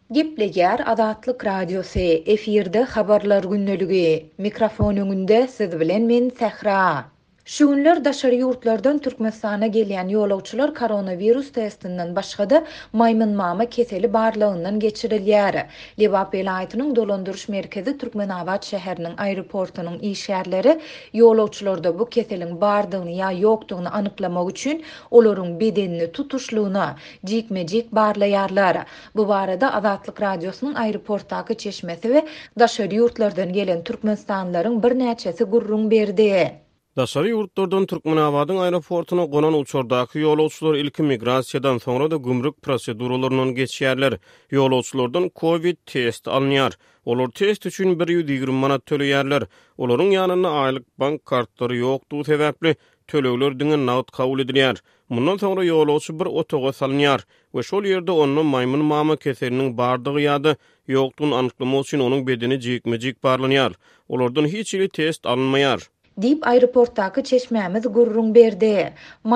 Gepleger Azatlyk Radiosu efirde habarlar günneligi. Mikrofon öňünde siz bilen men Sehra. Şu günler daşary ýurtlardan Türkmenistana gelýän ýolawçylar koronavirus testinden başga-da maýmyn mama keseli barlygyndan geçirilýär. Liwap vilayatynyň dolandyryş merkezi Türkmenabad şäheriniň aeroportunyň işgärleri ýolawçylarda bu keseliň bardygyny ýa ýokdugyny anyklamak üçin olaryň bedenini tutuşlugyna jikme-jik barlaýarlar. Bu barada Azatlyk Radiosynyň aeroportdaky çeşmesi we daşary ýurtlardan gelen türkmenistanlylaryň bir näçesi gurrun berdi. Daşary ýurtlardan Türkmenabadyň aeroportuna gonan uçurdaky ýolawçylar ilki migrasiýadan soňra da gümrük proseduralarynyň geçýärler. Ýolawçylardan Covid test alınýar. Olar test üçin 120 manat töleýärler. Olaryň ýanyna aýlyk bank kartlary ýokdugy sebäpli tölegler diňe nagd kabul edilýär. Mundan soňra ýolawçy bir otoga salynýar we şol ýerde onu maýmyn mama keseliniň bardygy ýa-da ýokdugyny anyklamak üçin onuň bedeni jikme-jik barlanýar. Olardan hiç biri test alınmaýar. Dip aeroportdaky çeşmämiz gurrun berdi.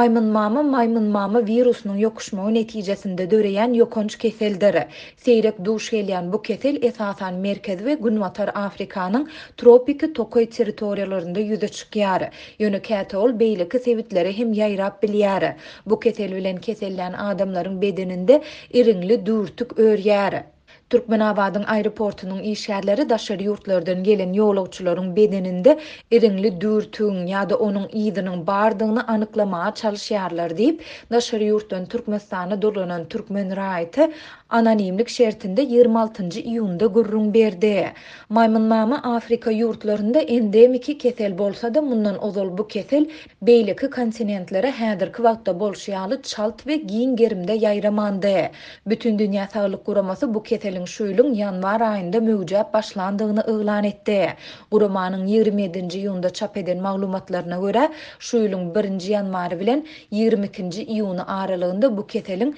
Maýmyn mama virusynyň ýokuşmagy netijesinde döreýän ýokunç keseldir. Seýrek duş gelýän bu kesel esasan Merkez we Günbatar Afrikanyň tropiki Tokay territoriýalarynda ýüze çykýar. Ýöne kätol beýleki sebitleri hem ýaýrap bilýär. Bu kesel bilen kesellän adamlaryň bedeninde iriňli dürtük örýär. Türkmenabadyň aeroportunyň işgärleri daşary ýurtlardan gelen ýolawçylaryň bedeninde iriňli dürtüň ýa-da onuň ýydynyň bardygyny anyklamaga çalyşýarlar diýip daşary ýurtdan Türkmenistana dolanan Türkmen raýaty anonimlik şertinde 26-njy iýunda gurrun berdi. Maýmyn mama Afrika ýurtlarynda endemiki kesel bolsa da mundan ozal bu kesel beýleki kontinentlere häzirki wagtda bolşýaly çalt we giň gerimde ýaýramandy. Bütün dünýä saglyk guramasy bu keseliň şu ýylyň ýanwar aýynda möwjüp başlandygyny öňlan etdi. Guramanyň 27-nji iýunda çap eden maglumatlaryna görä, şu ýylyň 1-nji ýanwary bilen 22-nji iýuny aralygynda bu keseliň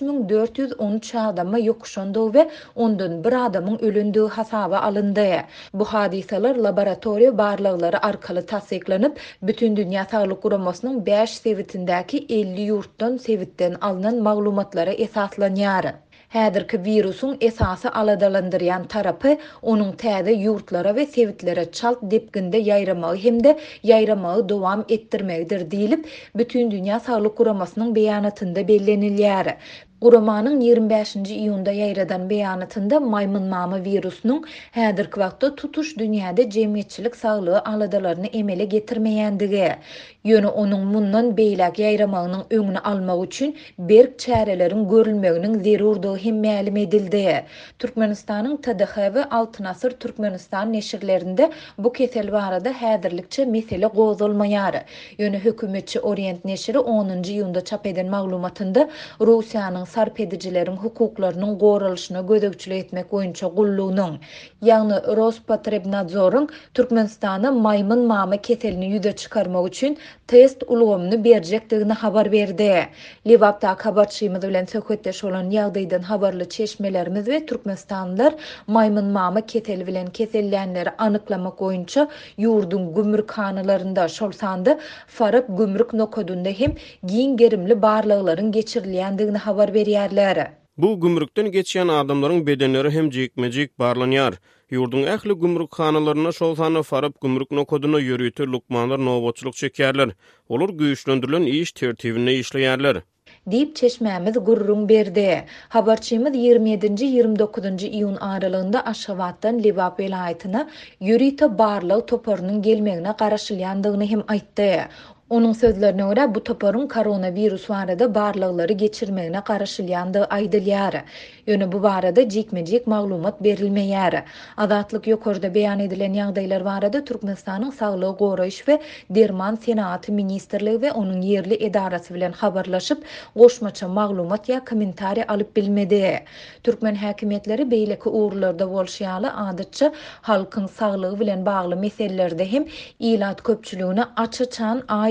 3413 adama ýokuşandy we ondan bir adamyň ölendigi hasaba alyndy. Bu hadiseler laboratoriýa barlyklary arkaly tasdiklanyp, bütün dünýä saglyk guramasynyň 5 sebitindäki 50 ýurtdan sebitten alynan maglumatlara esaslanýar. Häzirki virusun esasy aladalandyrýan tarapy onuň täze ýurtlara we sevitlere çalt depginde ýaýramagy hemde ýaýramagy dowam etdirmekdir diýilip, bütün dünýä saglyk guramasynyň beýanatynda bellenilýär. Guramanyň 25-nji iýunda ýaýradan beýanatynda maýmyn mama virusynyň häzirki wagtda tutuş dünýäde jemgyýetçilik saglygy aladalaryny emele getirmeýändigi, ýöne onuň mundan beýlek ýaýramagynyň öňüni almak üçin berk çäreleriň görülmeginiň zerurdygy hem ma'lum edildi. Türkmenistanyň TDH we Altyn asyr Türkmenistan neşirlerinde bu kesel barada häzirlikçe mesele gozulmaýar. Ýöne hökümetçi Orient neşiri 10-njy iýunda çap eden maglumatynda Russiýanyň sarp edicilerin hukuklarynyň goralyşyna gödekçilik etmek boýunça gullugynyň, ýagny Rospotrebnadzorun Türkmenistana maýmyn mama keselini ýüze çykarmak üçin test ulgamyny berjekdigini habar berdi. Liwapda habarçymyz bilen söhbetdeş bolan ýagdaýdan habarly çeşmelerimiz we türkmenistanlylar maýmyn mama keseli bilen kesellänleri anyklamak boýunça ýurdun gümrük hanalarynda şol sandy Farab gümrük nokodunda hem giň gerimli barlyklaryň geçirilýändigini habar berýärler. Bu gümrükden geçýän adamlaryň bedenleri hem jikme-jik barlanýar. Ýurdun ähli gümrük hanalaryna şol sany Farab gümrük nokoduna ýörüýter lukmanlar nowatçylyk çekýärler. Olar güýçlendirilen iş tertibinde işleýärler. Dip çeşmämiz gurrun berdi. Habarçymyz 27-nji 29-njy iýun aralygynda Aşgabatdan Liwap vilayatyna ýörüýte barlyg toparynyň gelmegine garaşylýandygyny hem aýtdy. Onun sözlerine göre bu toparın koronavirus barada barlıkları geçirmegine garaşylýandygy aýdylýar. Ýöne bu barada jikme-jik maglumat berilmeýär. Azatlyk ýokarda beýan edilen ýagdaýlar barada Türkmenistanyň Saglygy goraýyş we Derman Senaty ministrligi we onuň ýerli edarasy bilen habarlaşyp, goşmaça maglumat ýa kommentariýa alyp bilmedi. Türkmen häkimetleri beýleki uğurlarda bolşýaly adatça halkyň saglygy bilen bagly meselelerde hem ilat köpçüligine açyçan aýdyň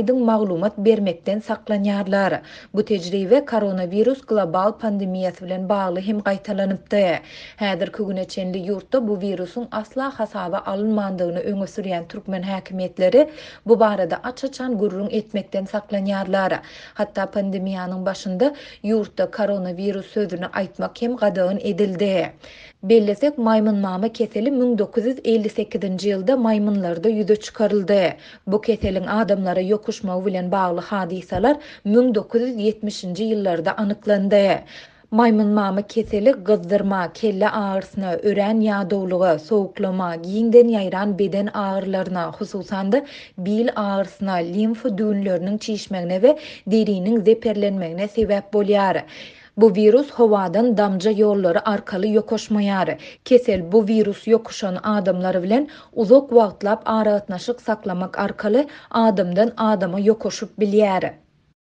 aýdyň maglumat bermekden saklanýarlar. Bu tejribe koronavirus global pandemiýasy bilen bagly hem gaýtalanypdy. Häzirki güneçenli ýurtda bu virusun asla hasaba alınmandygyny öňe sürýän türkmen häkimetleri bu barada açaçan gurrun etmekden saklanýarlar. Hatda pandemiýanyň başynda ýurtda koronavirus sözüni aýtmak hem gadagyn edildi. Bellesek maýmyn mama keseli 1958-nji ýylda maýmynlarda ýüze çykaryldy. Bu keseliň adamlara ýokuşmagy bilen bagly hadisalar 1970-nji ýyllarda anyklandy. Maýmyn mama keseli gyzdyrma, kelle ağrısına, ören ýadowlugy, soğuklama, giýiňden ýaýran beden ağrılaryna, hususan da bil ağrısına, limf düğünleriniň çiýişmegine we deriniň zeperlenmegine sebäp bolýar. Bu virus howadan damja ýollary arkaly ýokoşmaýar. Kesel bu virus ýokuşan adamlar bilen uzak wagtlap aragatnaşyk saklamak arkaly adamdan adama ýokoşup bilýär.